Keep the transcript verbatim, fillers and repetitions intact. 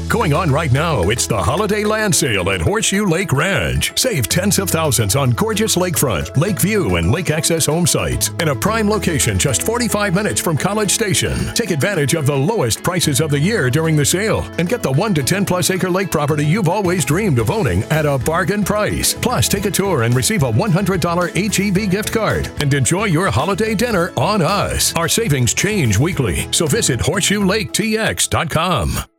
Going on right now, it's the Holiday Land Sale at Horseshoe Lake Ranch. Save tens of thousands on gorgeous lakefront, lake view, and lake access home sites in a prime location just forty-five minutes from College Station. Take advantage of the lowest prices of the year during the sale and get the one to ten plus acre lake property you've always dreamed of owning at a bargain price. Plus, take a tour and receive a one hundred dollars H E B gift card and enjoy your holiday dinner on us. Our savings change weekly, so visit horseshoe lake t x dot com.